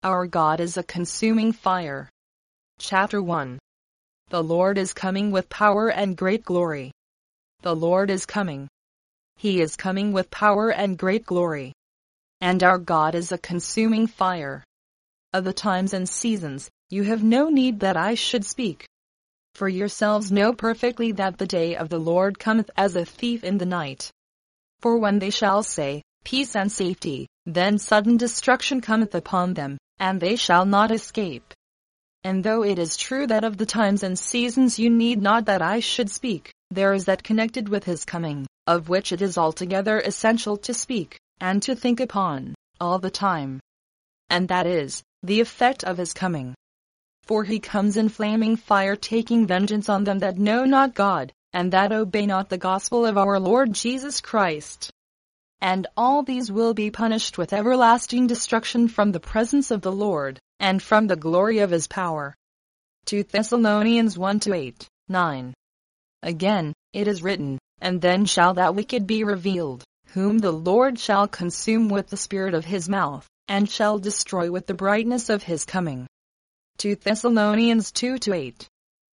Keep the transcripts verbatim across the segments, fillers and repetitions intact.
Our God is a consuming fire. Chapter one. The Lord is coming with power and great glory. The Lord is coming. He is coming with power and great glory. And our God is a consuming fire. Of the times and seasons, you have no need that I should speak. For yourselves know perfectly that the day of the Lord cometh as a thief in the night. For when they shall say, Peace and safety, then sudden destruction cometh upon them, and they shall not escape. And though it is true that of the times and seasons you need not that I should speak, there is that connected with his coming, of which it is altogether essential to speak, and to think upon, all the time. And that is, the effect of his coming. For he comes in flaming fire, taking vengeance on them that know not God, and that obey not the gospel of our Lord Jesus Christ. And all these will be punished with everlasting destruction from the presence of the Lord, and from the glory of his power. Second Thessalonians one to eight, nine. Again, it is written, And then shall that wicked be revealed, whom the Lord shall consume with the spirit of his mouth, and shall destroy with the brightness of his coming. Second Thessalonians two to eight.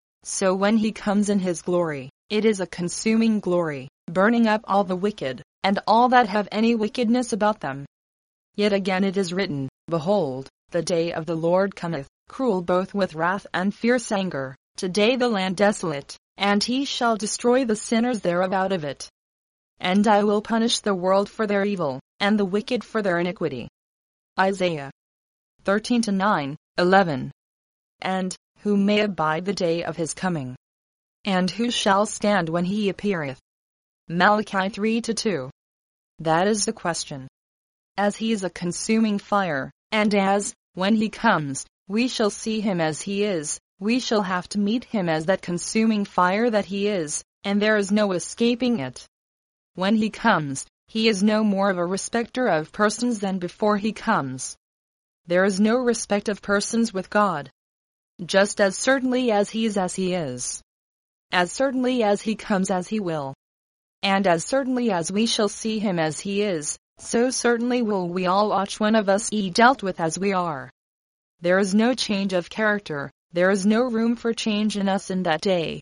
So when he comes in his glory, it is a consuming glory, burning up all the wicked, and all that have any wickedness about them. Yet again it is written, Behold, the day of the Lord cometh, cruel both with wrath and fierce anger, today the land desolate, and he shall destroy the sinners thereof out of it. And I will punish the world for their evil, and the wicked for their iniquity. Isaiah thirteen to nine, eleven. And, who may abide the day of his coming? And who shall stand when he appeareth? Malachi three to two. That is the question. As he is a consuming fire, and as, when he comes, we shall see him as he is, we shall have to meet him as that consuming fire that he is, and there is no escaping it. When he comes, he is no more of a respecter of persons than before he comes. There is no respect of persons with God. Just as certainly as he is as he is. As certainly as he comes as he will. And as certainly as we shall see him as he is, so certainly will we all each one of us be dealt with as we are. There is no change of character, there is no room for change in us in that day.